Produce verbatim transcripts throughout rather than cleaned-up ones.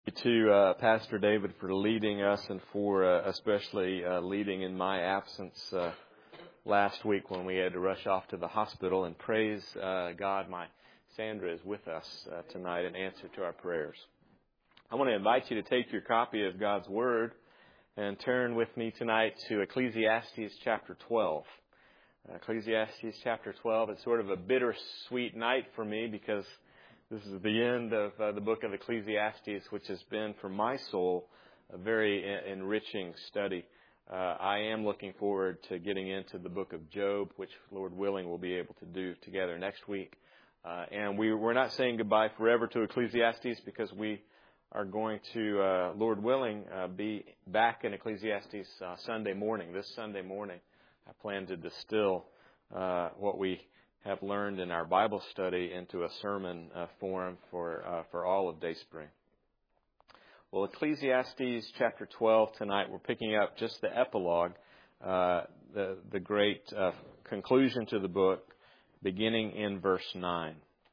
To uh, Pastor David for leading us and for uh, especially uh, leading in my absence uh, last week when we had to rush off to the hospital. And praise uh, God, my Sandra is with us uh, tonight in answer to our prayers. I want to invite you to take your copy of God's Word and turn with me tonight to Ecclesiastes chapter twelve. Uh, Ecclesiastes chapter twelve. It's sort of a bittersweet night for me because this is the end of uh, the book of Ecclesiastes, which has been, for my soul, a very en- enriching study. Uh, I am looking forward to getting into the book of Job, which, Lord willing, we'll be able to do together next week. Uh, and we, we're not saying goodbye forever to Ecclesiastes because we are going to, uh, Lord willing, uh, be back in Ecclesiastes uh, Sunday morning. This Sunday morning, I plan to distill uh, what we have learned in our Bible study into a sermon uh, form for uh, for all of Dayspring. Well, Ecclesiastes chapter twelve tonight, we're picking up just the epilogue, uh, the the great uh, conclusion to the book, beginning in verse nine.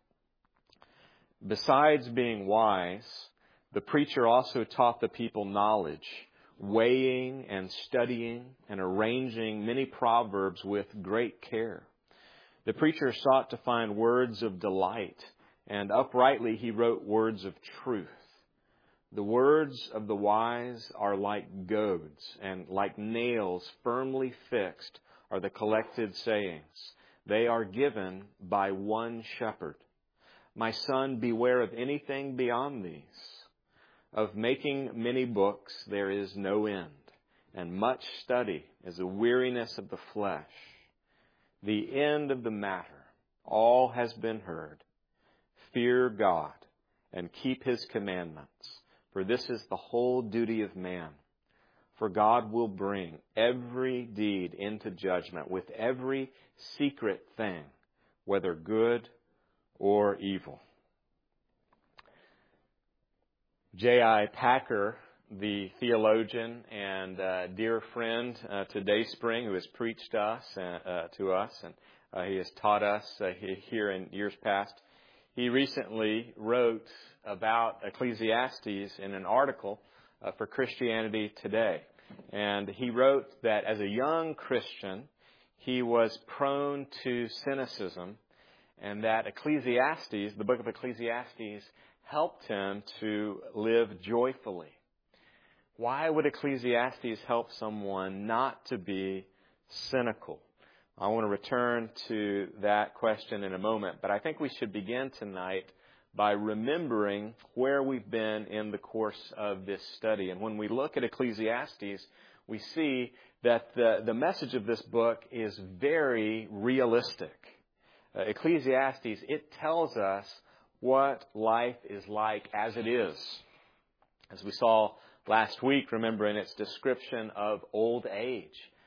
Besides being wise, the preacher also taught the people knowledge, weighing and studying and arranging many proverbs with great care. The preacher sought to find words of delight, and uprightly he wrote words of truth. The words of the wise are like goads, and like nails firmly fixed are the collected sayings. They are given by one shepherd. My son, beware of anything beyond these. Of making many books there is no end, and much study is a weariness of the flesh. The end of the matter, all has been heard. Fear God and keep His commandments, for this is the whole duty of man. For God will bring every deed into judgment with every secret thing, whether good or evil. J I Packer, the theologian and uh, dear friend uh, to Dayspring, who has preached to us, uh, uh, to us, and uh, he has taught us uh, here in years past. He recently wrote about Ecclesiastes in an article uh, for Christianity Today, and he wrote that as a young Christian, he was prone to cynicism, and that Ecclesiastes, the book of Ecclesiastes, helped him to live joyfully. Why would Ecclesiastes help someone not to be cynical? I want to return to that question in a moment, but I think we should begin tonight by remembering where we've been in the course of this study. And when we look at Ecclesiastes, we see that the, the message of this book is very realistic. Uh, Ecclesiastes, it tells us what life is like as it is. As we saw last week, remember in its description of old age,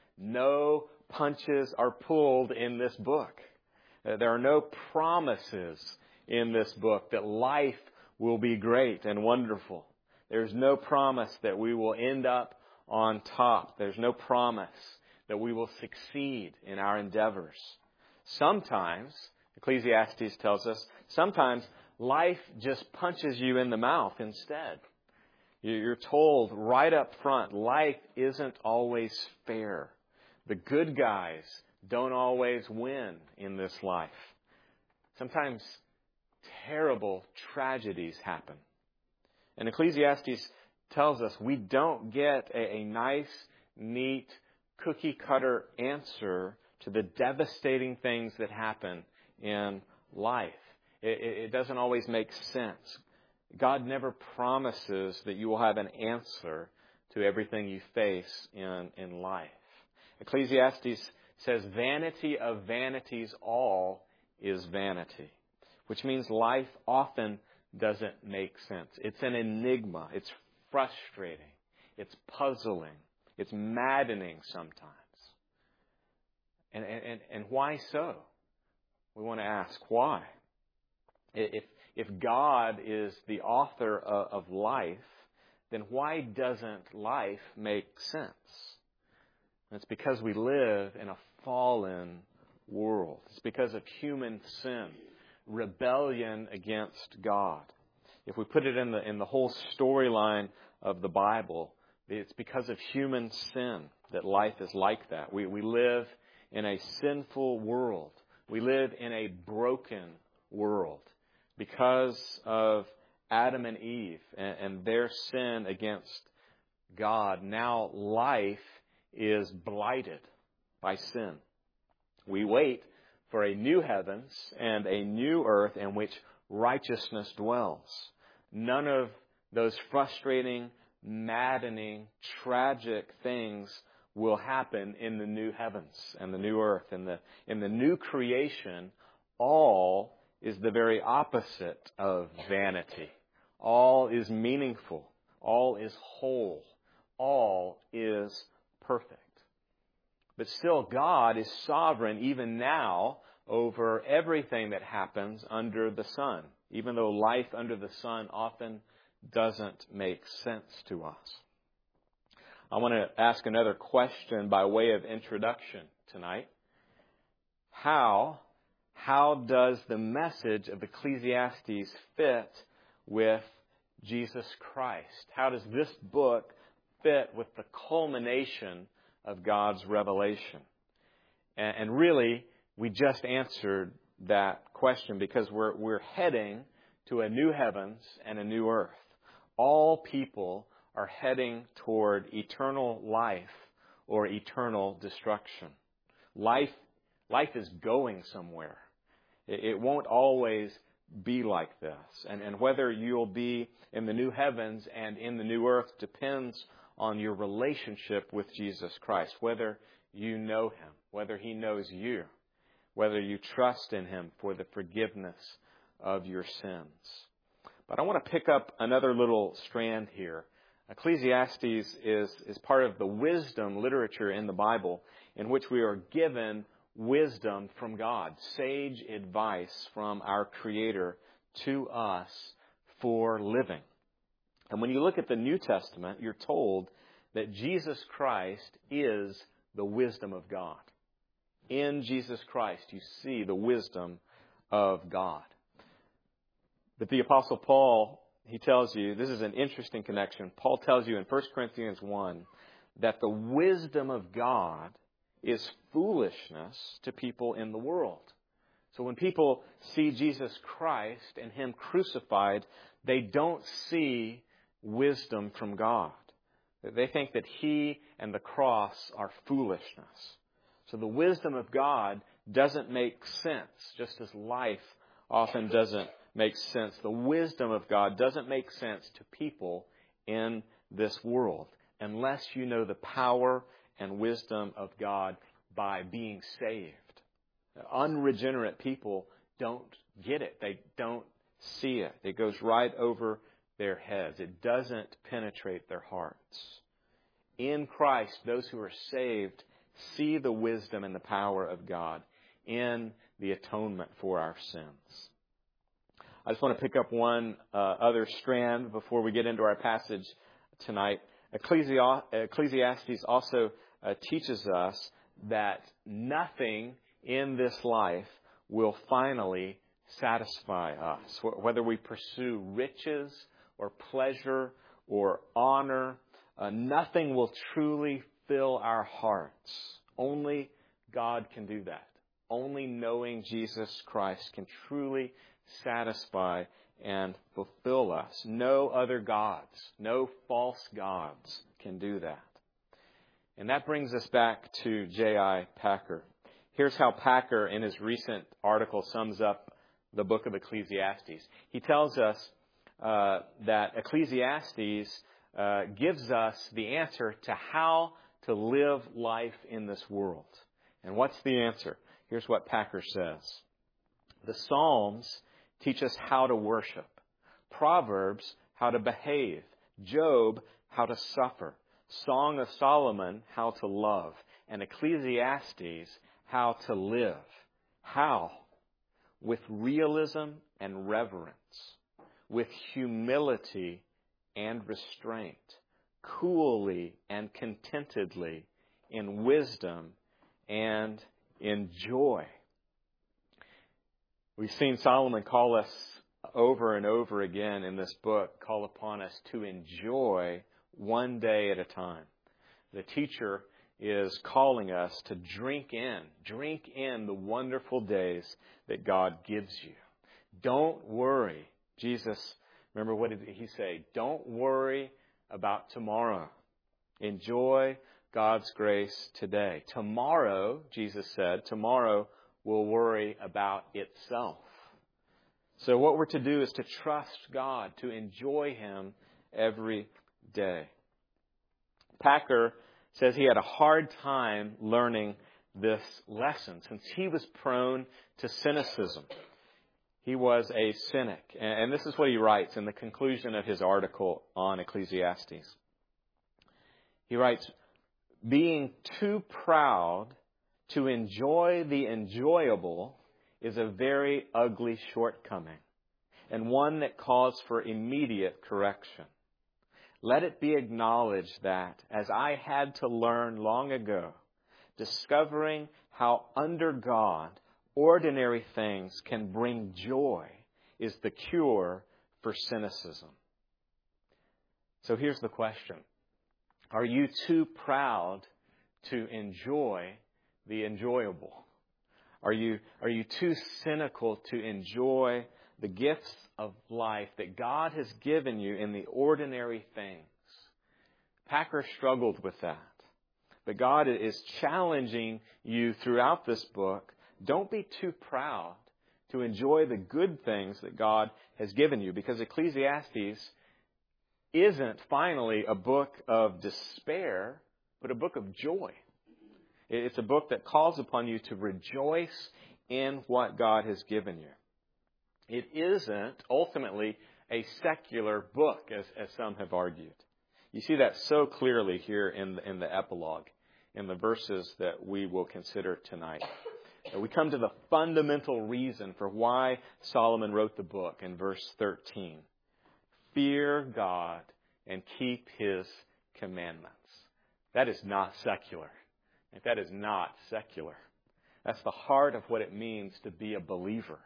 no punches are pulled in this book. There are no promises in this book that life will be great and wonderful. There's no promise that we will end up on top. There's no promise that we will succeed in our endeavors. Sometimes, Ecclesiastes tells us, sometimes life just punches you in the mouth instead. You're told right up front, life isn't always fair. The good guys don't always win in this life. Sometimes terrible tragedies happen. And Ecclesiastes tells us we don't get a, a nice, neat, cookie-cutter answer to the devastating things that happen in life. It, it, it doesn't always make sense. God never promises that you will have an answer to everything you face in, in life. Ecclesiastes says, vanity of vanities, all is vanity, which means life often doesn't make sense. It's an enigma. It's frustrating. It's puzzling. It's maddening sometimes. And, and, and why so? We want to ask why. If If God is the author of life, then why doesn't life make sense? And it's because we live in a fallen world. It's because of human sin, rebellion against God. if we put it in the in the whole storyline of the Bible, it's because of human sin that life is like that. We we live in a sinful world. We live in a broken world because of Adam and Eve and, and their sin against God. Now life is blighted by sin. We wait for a new heavens and a new earth in which righteousness dwells. None of those frustrating, maddening, tragic things will happen in the new heavens and the new earth. In the, in the new creation, all is the very opposite of vanity. All is meaningful. All is whole. All is perfect. But still, God is sovereign even now over everything that happens under the sun, even though life under the sun often doesn't make sense to us. I want to ask another question by way of introduction tonight. How, how does the message of Ecclesiastes fit with Jesus Christ? How does this book fit with the culmination of God's revelation? And, and really, we just answered that question because we're we're heading to a new heavens and a new earth. All people are heading toward eternal life or eternal destruction. Life life is going somewhere. It, it won't always be like this. And, and whether you'll be in the new heavens and in the new earth depends on your relationship with Jesus Christ, whether you know Him, whether He knows you, whether you trust in Him for the forgiveness of your sins. But I want to pick up another little strand here. Ecclesiastes is, is part of the wisdom literature in the Bible in which we are given wisdom from God, sage advice from our Creator to us for living. And when you look at the New Testament, you're told that Jesus Christ is the wisdom of God. In Jesus Christ, you see the wisdom of God. But the Apostle Paul, he tells you, this is an interesting connection. Paul tells you in First Corinthians one that the wisdom of God is foolishness to people in the world. So when people see Jesus Christ and Him crucified, they don't see wisdom from God. They think that He and the cross are foolishness. So the wisdom of God doesn't make sense, just as life often doesn't make sense. The wisdom of God doesn't make sense to people in this world unless you know the power and wisdom of God by being saved. Unregenerate people don't get it. They don't see it. It goes right over their heads. It doesn't penetrate their hearts. In Christ, those who are saved see the wisdom and the power of God in the atonement for our sins. I just want to pick up one uh, other strand before we get into our passage tonight. Ecclesi- Ecclesiastes also uh, teaches us that nothing in this life will finally satisfy us. Whether we pursue riches or pleasure or honor, uh, nothing will truly fill our hearts. Only God can do that. Only knowing Jesus Christ can truly satisfy and fulfill us. No other gods, no false gods can do that. And that brings us back to J I Packer. Here's how Packer, in his recent article, sums up the book of Ecclesiastes. He tells us uh, that Ecclesiastes uh, gives us the answer to how to live life in this world. And what's the answer? Here's what Packer says. The Psalms teach us how to worship. Proverbs, how to behave. Job, how to suffer. Song of Solomon, how to love. And Ecclesiastes, how to live. How? With realism and reverence. With humility and restraint. Coolly and contentedly. In wisdom and in joy. We've seen Solomon call us over and over again in this book call upon us to enjoy one day at a time. The teacher is calling us to drink in, drink in the wonderful days that God gives you. Don't worry. Jesus, remember what did he say? Don't worry about tomorrow. Enjoy God's grace today. Tomorrow, Jesus said, tomorrow will worry about itself. So what we're to do is to trust God, to enjoy Him every day. Packer says he had a hard time learning this lesson since he was prone to cynicism. He was a cynic. And this is what he writes in the conclusion of his article on Ecclesiastes. He writes, being too proud to enjoy the enjoyable is a very ugly shortcoming and one that calls for immediate correction. Let it be acknowledged that, as I had to learn long ago, discovering how under God ordinary things can bring joy is the cure for cynicism. So here's the question. Are you too proud to enjoy the enjoyable? Are you, are you too cynical to enjoy the gifts of life that God has given you in the ordinary things? Packer struggled with that. But God is challenging you throughout this book. Don't be too proud to enjoy the good things that God has given you, because Ecclesiastes isn't finally a book of despair, but a book of joy. It's a book that calls upon you to rejoice in what God has given you. It isn't ultimately a secular book, as, as some have argued. You see that so clearly here in the, in the epilogue, in the verses that we will consider tonight. We come to the fundamental reason for why Solomon wrote the book in verse thirteen. Fear God and keep His commandments. That is not secular. That is not secular. That's the heart of what it means to be a believer.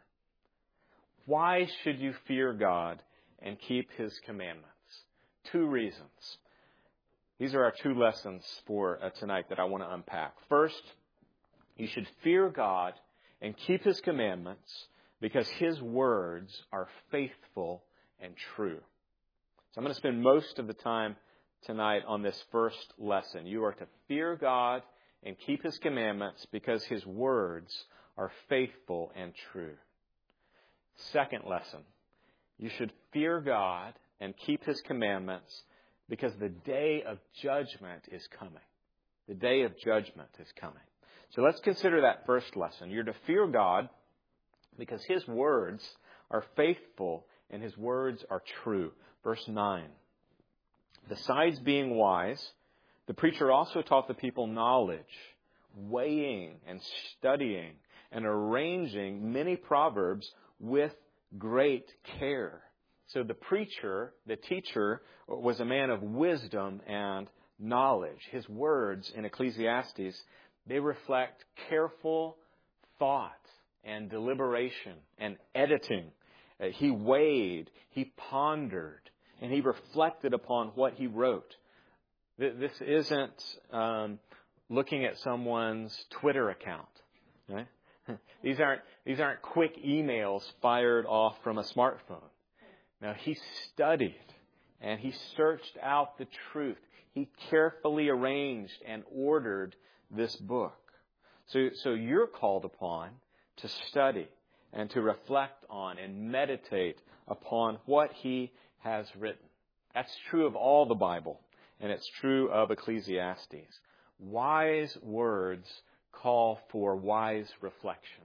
Why should you fear God and keep His commandments? Two reasons. These are our two lessons for uh, tonight that I want to unpack. First, you should fear God and keep His commandments because His words are faithful and true. So I'm going to spend most of the time tonight on this first lesson. You are to fear God and keep His commandments because His words are faithful and true. Second lesson, you should fear God and keep His commandments because the day of judgment is coming. The day of judgment is coming. So let's consider that first lesson. You're to fear God because His words are faithful and His words are true. Verse nine. Besides being wise, the preacher also taught the people knowledge, weighing and studying and arranging many proverbs with great care. So the preacher, the teacher, was a man of wisdom and knowledge. His words in Ecclesiastes, they reflect careful thought and deliberation and editing. Uh, he weighed, he pondered, and he reflected upon what he wrote. This isn't um, looking at someone's Twitter account. Right? These aren't these aren't quick emails fired off from a smartphone. Now, he studied and he searched out the truth. He carefully arranged and ordered this book. So, so you're called upon to study and to reflect on and meditate upon what he has written. That's true of all the Bible, and it's true of Ecclesiastes. Wise words call for wise reflection.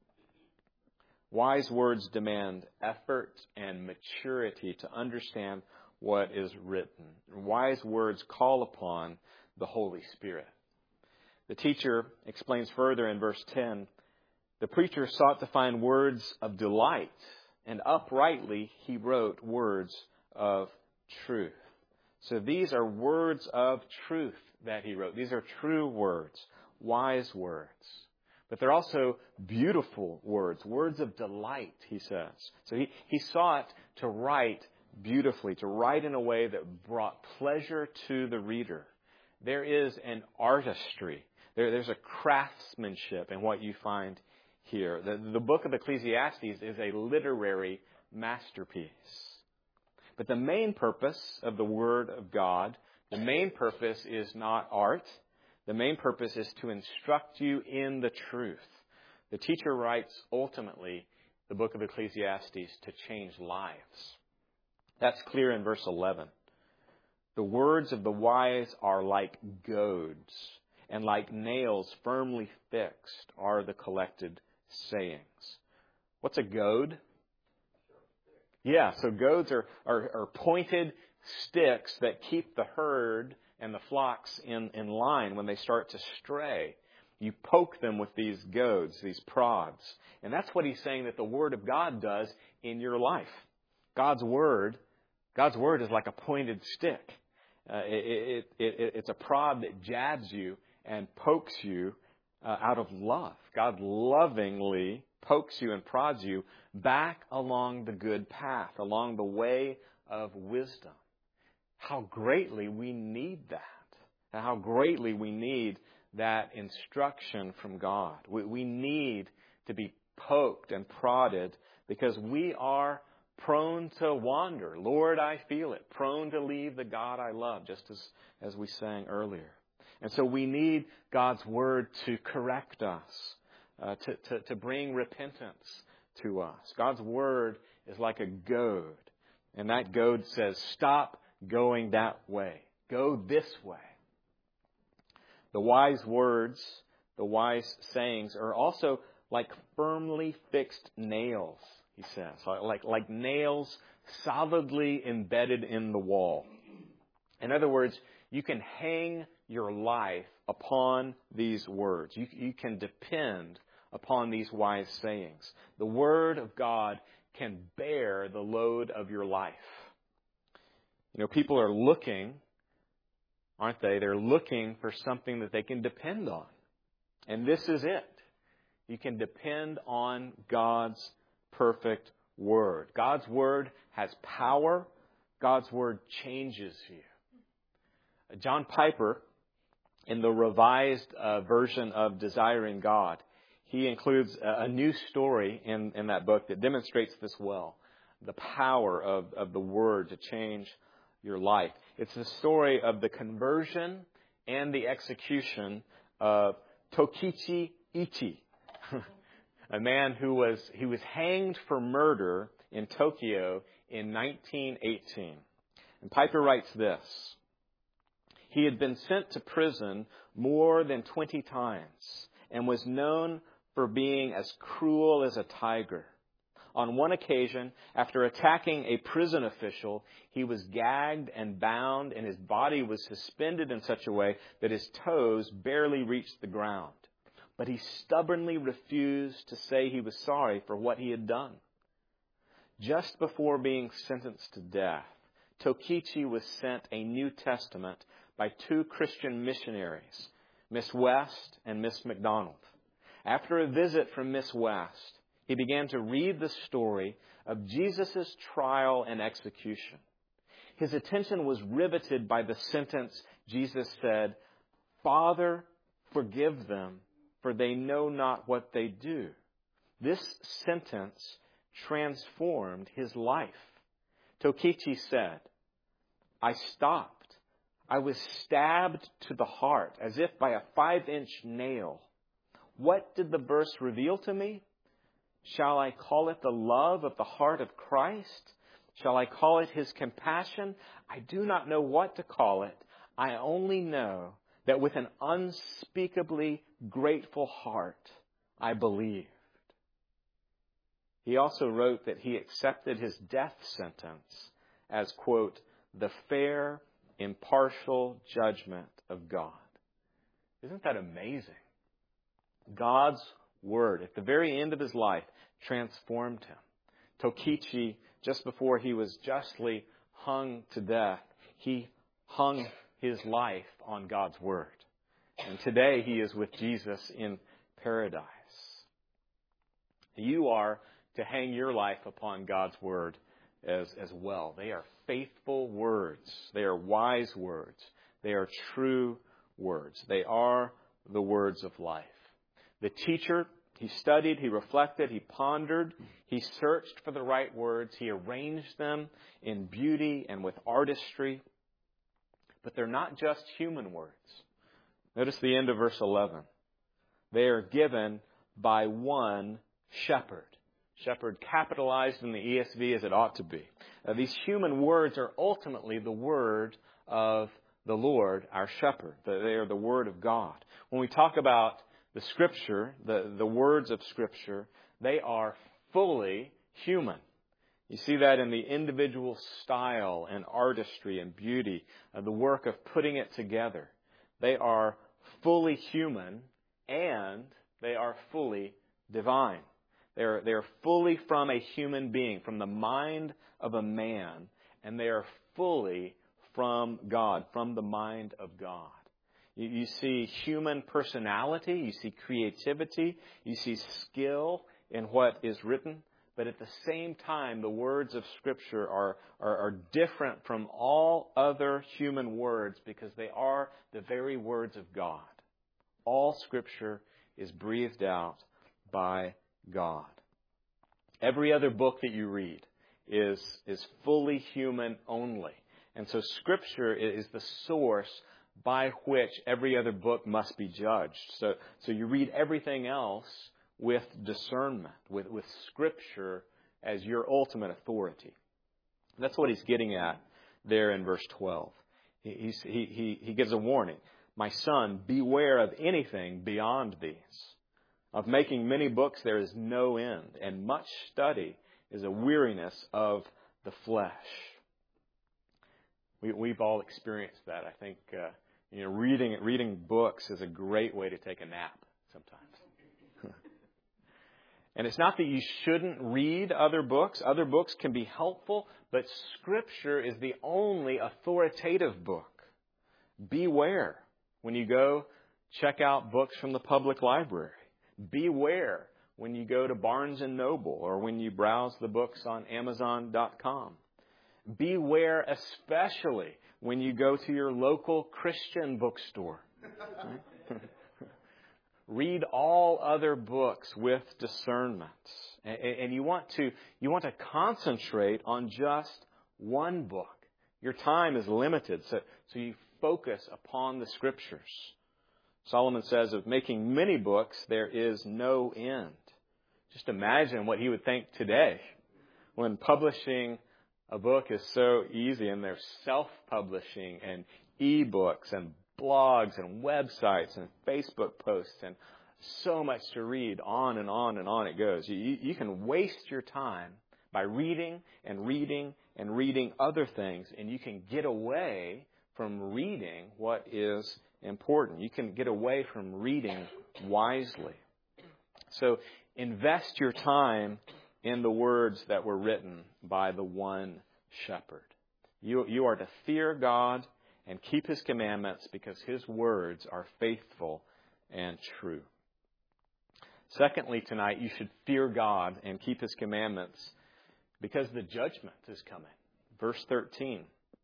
Wise words demand effort and maturity to understand what is written. Wise words call upon the Holy Spirit. The teacher explains further in verse ten, the preacher sought to find words of delight, and uprightly he wrote words of truth. So these are words of truth that he wrote. These are true words, wise words. But they're also beautiful words, words of delight, he says. So he, he sought to write beautifully, to write in a way that brought pleasure to the reader. There is an artistry. There, there's a craftsmanship in what you find here. The, the book of Ecclesiastes is a literary masterpiece. But the main purpose of the Word of God, the main purpose is not art. The main purpose is to instruct you in the truth. The teacher writes, ultimately, the book of Ecclesiastes to change lives. That's clear in verse eleven. The words of the wise are like goads, and like nails firmly fixed are the collected sayings. What's a goad? Yeah, so goads are, are, are pointed sticks that keep the herd and the flocks in, in line when they start to stray. You poke them with these goads, these prods. And that's what he's saying that the Word of God does in your life. God's Word, God's Word is like a pointed stick. Uh, it, it, it, it's a prod that jabs you and pokes you uh, out of love. God lovingly pokes you and prods you back along the good path, along the way of wisdom. How greatly we need that. And how greatly we need that instruction from God. We, we need to be poked and prodded because we are prone to wander. Lord, I feel it. Prone to leave the God I love, just as, as we sang earlier. And so we need God's Word to correct us, uh, to, to, to bring repentance to us. God's Word is like a goad. And that goad says, stop going that way. Go this way. The wise words, the wise sayings are also like firmly fixed nails, he says. Like, like nails solidly embedded in the wall. In other words, you can hang your life upon these words. You, you can depend upon these wise sayings. The Word of God can bear the load of your life. You know, people are looking, aren't they? They're looking for something that they can depend on. And this is it. You can depend on God's perfect Word. God's Word has power. God's Word changes you. John Piper, in the revised uh, version of Desiring God, he includes a, a new story in, in that book that demonstrates this well. The power of, of the Word to change your life. It's the story of the conversion and the execution of Tokichi Ichi, a man who was he was hanged for murder in Tokyo in nineteen eighteen. And Piper writes this. He had been sent to prison more than twenty times and was known for being as cruel as a tiger. On one occasion, after attacking a prison official, he was gagged and bound, and his body was suspended in such a way that his toes barely reached the ground. But he stubbornly refused to say he was sorry for what he had done. Just before being sentenced to death, Tokichi was sent a New Testament by two Christian missionaries, Miss West and Miss McDonald. After a visit from Miss West, he began to read the story of Jesus' trial and execution. His attention was riveted by the sentence Jesus said, "Father, forgive them, for they know not what they do." This sentence transformed his life. Tokichi said, "I stopped. I was stabbed to the heart as if by a five-inch nail. What did the verse reveal to me? Shall I call it the love of the heart of Christ? Shall I call it His compassion? I do not know what to call it. I only know that with an unspeakably grateful heart, I believed." He also wrote that he accepted his death sentence as, quote, "the fair, impartial judgment of God." Isn't that amazing? God's Word, at the very end of his life, transformed him. Tokichi, just before he was justly hung to death, he hung his life on God's Word. And today he is with Jesus in paradise. You are to hang your life upon God's Word as, as well. They are faithful words. They are wise words. They are true words. They are the words of life. The teacher, he studied, he reflected, he pondered, he searched for the right words. He arranged them in beauty and with artistry. But they're not just human words. Notice the end of verse eleven. They are given by one shepherd. Shepherd capitalized in the E S V as it ought to be. Uh, these human words are ultimately the word of the Lord, our shepherd. They are the word of God. When we talk about the Scripture, the, the words of Scripture, they are fully human. You see that in the individual style and artistry and beauty of the work of putting it together. They are fully human and they are fully divine. They are, they are fully from a human being, from the mind of a man, and they are fully from God, from the mind of God. You, you see human personality, you see creativity, you see skill in what is written, but at the same time, the words of Scripture are, are, are different from all other human words because they are the very words of God. All Scripture is breathed out by God. Every other book that you read is, is fully human only. And so Scripture is the source by which every other book must be judged. So, so you read everything else with discernment, with, with Scripture as your ultimate authority. That's what he's getting at there in verse twelve. He, he's, he, he, he gives a warning. My son, beware of anything beyond these. Of making many books there is no end, and much study is a weariness of the flesh. We, we've all experienced that. I think uh, you know, reading reading books is a great way to take a nap sometimes. And it's not that you shouldn't read other books. Other books can be helpful, but Scripture is the only authoritative book. Beware when you go check out books from the public library. Beware when you go to Barnes and Noble or when you browse the books on Amazon dot com. Beware especially when you go to your local Christian bookstore. Read all other books with discernment. And you want to, you want to concentrate on just one book. Your time is limited, so, so you focus upon the Scriptures. Solomon says of making many books, there is no end. Just imagine what he would think today when publishing a book is so easy and there's self-publishing and e-books and blogs and websites and Facebook posts and so much to read. On and on and on it goes. You, you can waste your time by reading and reading and reading other things, and you can get away from reading what is important. You can get away from reading wisely. So invest your time in the words that were written by the one shepherd. You, you are to fear God and keep His commandments because His words are faithful and true. Secondly, tonight, you should fear God and keep His commandments because the judgment is coming. Verse thirteen,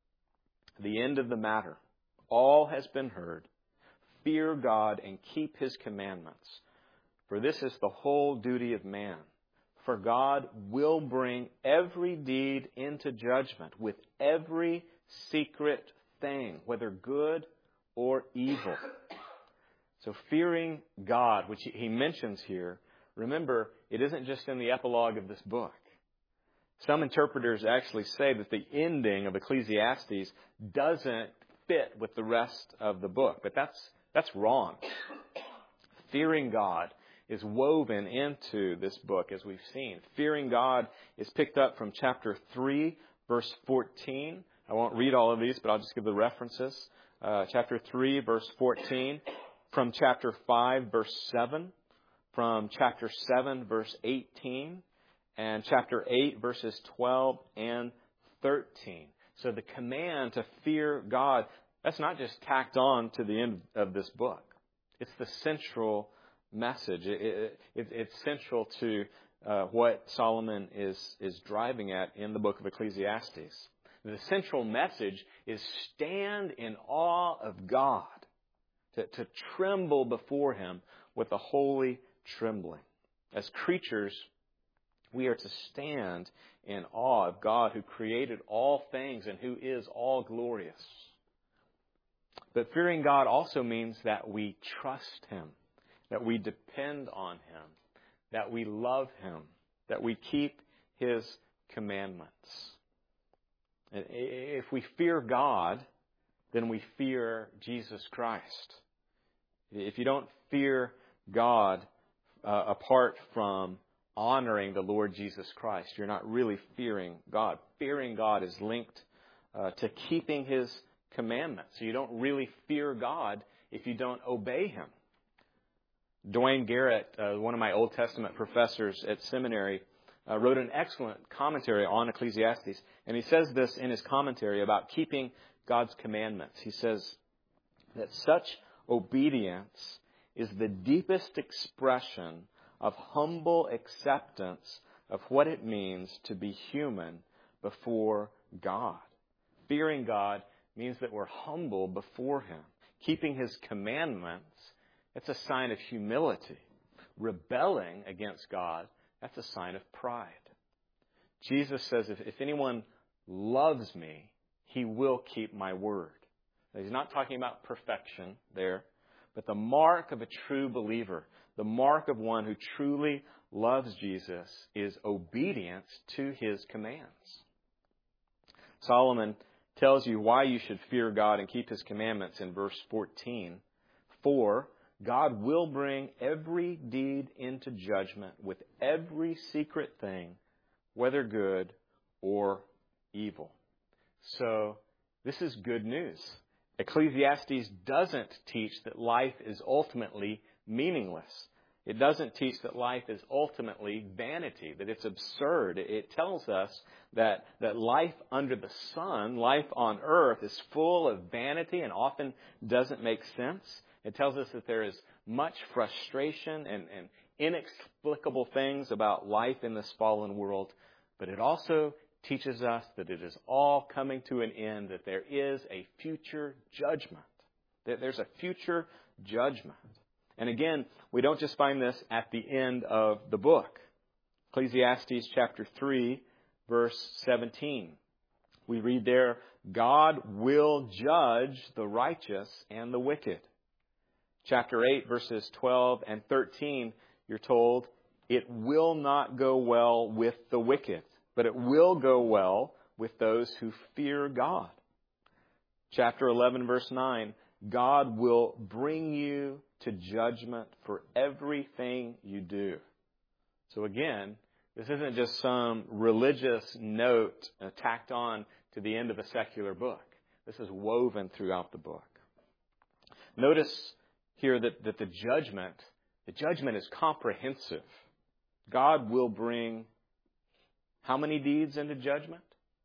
the end of the matter. All has been heard. Fear God and keep His commandments. For this is the whole duty of man. For God will bring every deed into judgment with every secret thing, whether good or evil. So fearing God, which he mentions here, remember, it isn't just in the epilogue of this book. Some interpreters actually say that the ending of Ecclesiastes doesn't fit with the rest of the book, but that's that's wrong. Fearing God is woven into this book, as we've seen. Fearing God is picked up from chapter three, verse fourteen. I won't read all of these, but I'll just give the references. Uh, chapter three, verse fourteen. From chapter five, verse seven. From chapter seven, verse eighteen. And chapter eight, verses twelve and thirteen. So the command to fear God, that's not just tacked on to the end of this book. It's the central message. It, it, it, it's central to uh, what Solomon is, is driving at in the book of Ecclesiastes. The central message is stand in awe of God, to, to tremble before Him with a holy trembling. As creatures, we are to stand in awe of God who created all things and who is all glorious. But fearing God also means that we trust Him, that we depend on Him, that we love Him, that we keep His commandments. And if we fear God, then we fear Jesus Christ. If you don't fear God uh, apart from honoring the Lord Jesus Christ, you're not really fearing God. Fearing God is linked uh, to keeping His commandments. So you don't really fear God if you don't obey Him. Dwayne Garrett, uh, one of my Old Testament professors at seminary, uh, wrote an excellent commentary on Ecclesiastes. And he says this in his commentary about keeping God's commandments. He says that such obedience is the deepest expression of humble acceptance of what it means to be human before God. Fearing God means that we're humble before Him. Keeping His commandments, that's a sign of humility. Rebelling against God, that's a sign of pride. Jesus says, if, if anyone loves me, he will keep my word. Now, He's not talking about perfection there, but the mark of a true believer, the mark of one who truly loves Jesus, is obedience to His commands. Solomon tells you why you should fear God and keep His commandments in verse fourteen. For God will bring every deed into judgment with every secret thing, whether good or evil. So, this is good news. Ecclesiastes doesn't teach that life is ultimately meaningless. It doesn't teach that life is ultimately vanity, that it's absurd. It tells us that, that life under the sun, life on earth, is full of vanity and often doesn't make sense. It tells us that there is much frustration and, and inexplicable things about life in this fallen world. But it also teaches us that it is all coming to an end, that there is a future judgment. That there's a future judgment. And again, we don't just find this at the end of the book. Ecclesiastes chapter three, verse seventeen. We read there, God will judge the righteous and the wicked. Chapter eight, verses twelve and thirteen, you're told, it will not go well with the wicked, but it will go well with those who fear God. Chapter eleven, verse nine, God will bring you to judgment for everything you do. So again, this isn't just some religious note tacked on to the end of a secular book. This is woven throughout the book. Notice here that, that the judgment, the judgment is comprehensive. God will bring how many deeds into judgment?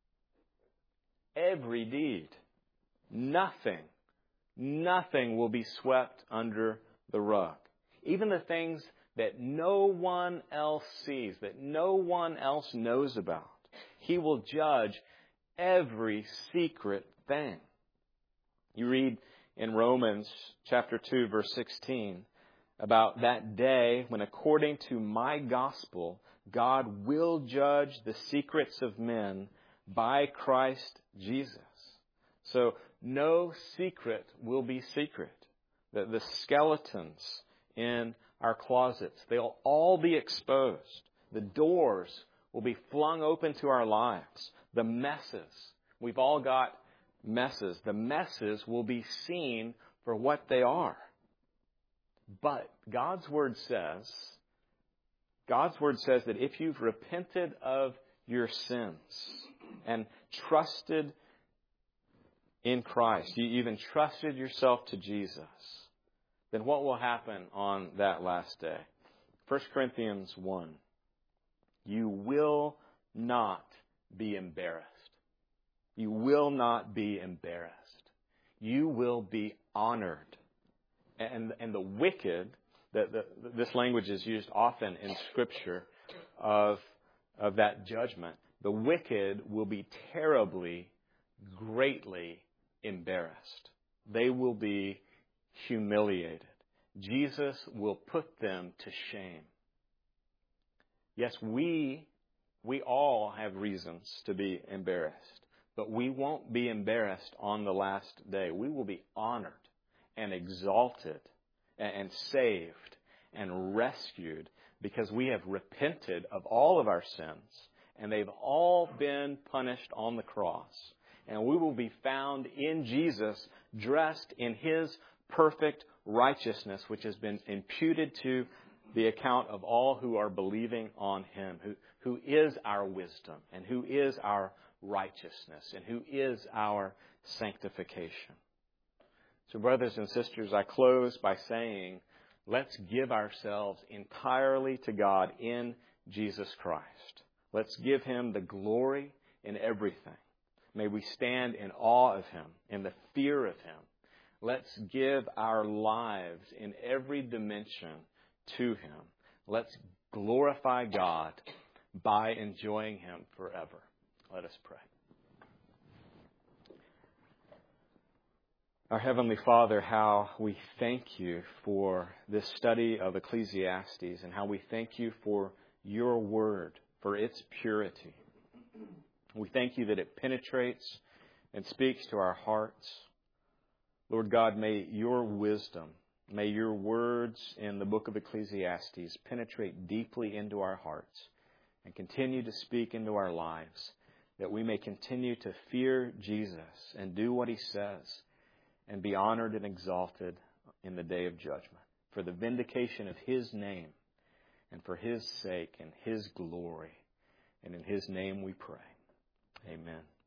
Every deed. Nothing, nothing will be swept under the rug. Even the things that no one else sees, that no one else knows about. He will judge every secret thing. You read in Romans chapter two, verse sixteen, about that day when, according to my gospel, God will judge the secrets of men by Christ Jesus. So no secret will be secret. The, the skeletons in our closets, they'll all be exposed. The doors will be flung open to our lives. The messes, we've all got messes. The messes will be seen for what they are. But God's Word says, God's Word says that if you've repented of your sins and trusted in Christ, you even trusted yourself to Jesus, then what will happen on that last day? First Corinthians one. You will not be embarrassed. You will not be embarrassed. You will be honored. And, and the wicked, the, the, this language is used often in Scripture. of, of that judgment, the wicked will be terribly, greatly embarrassed. They will be humiliated. Jesus will put them to shame. Yes, we, we all have reasons to be embarrassed, but we won't be embarrassed on the last day. We will be honored and exalted and saved and rescued because we have repented of all of our sins, and they've all been punished on the cross. And we will be found in Jesus, dressed in His perfect righteousness, which has been imputed to the account of all who are believing on Him, who, who is our wisdom, and who is our righteousness, and who is our sanctification. So, brothers and sisters, I close by saying, let's give ourselves entirely to God in Jesus Christ. Let's give Him the glory in everything. May we stand in awe of Him, in the fear of Him. Let's give our lives in every dimension to Him. Let's glorify God by enjoying Him forever. Let us pray. Our Heavenly Father, how we thank You for this study of Ecclesiastes, and how we thank You for Your Word, for its purity. We thank You that it penetrates and speaks to our hearts. Lord God, may Your wisdom, may Your words in the book of Ecclesiastes penetrate deeply into our hearts and continue to speak into our lives, that we may continue to fear Jesus and do what He says and be honored and exalted in the day of judgment for the vindication of His name and for His sake and His glory. And in His name we pray. Amen.